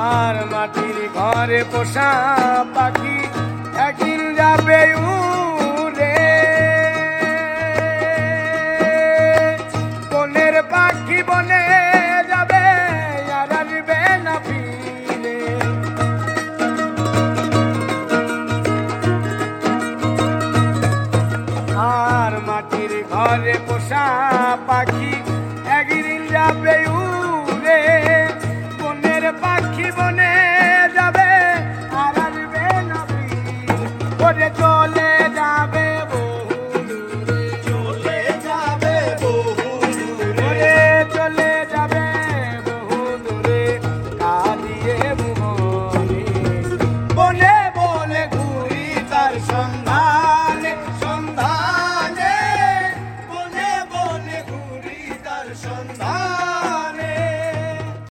আর মাটির ঘরে পোষা পাখি একদিন যাবে উড়ে। বনের পাখি বনে যাবে আর আসবে না ফিরে।